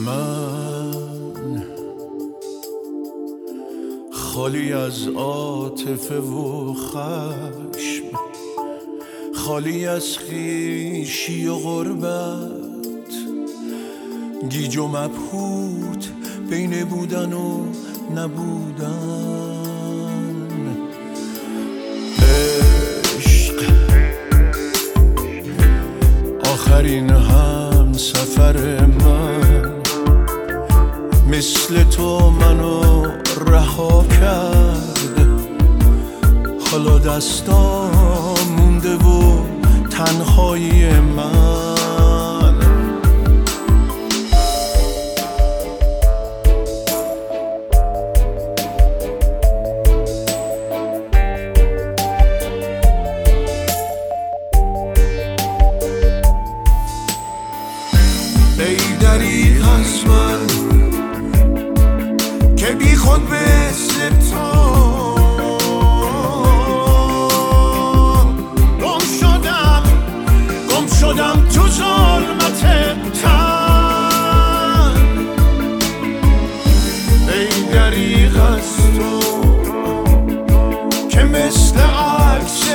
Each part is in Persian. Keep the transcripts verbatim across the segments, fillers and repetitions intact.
من خالی از عاطفه و خشم، خالی از خویشی و غربت، گیج و مبهوت بین بودن و نبودن. عشق آخرین هم سفر من، مثل تو منو رها کرد، حالا دستام مونده و تنهایی من. ای دریغ از من که بی خود مثل تو گم شدم، گم شدم تو ظلمت تن. ای دریغ از تو که مثل عکس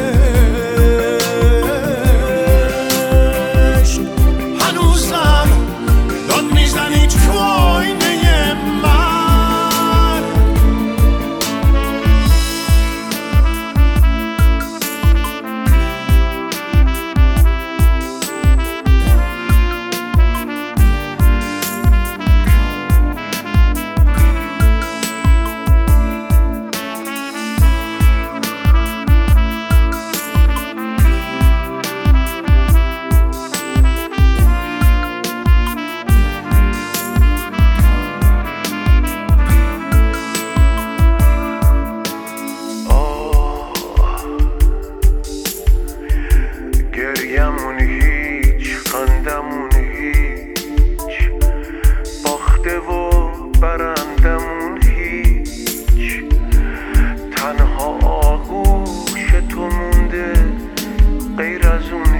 گریمون هیچ، خندمون هیچ، باخته و برندمون هیچ، تنها آغوش تو مونده غیر از اون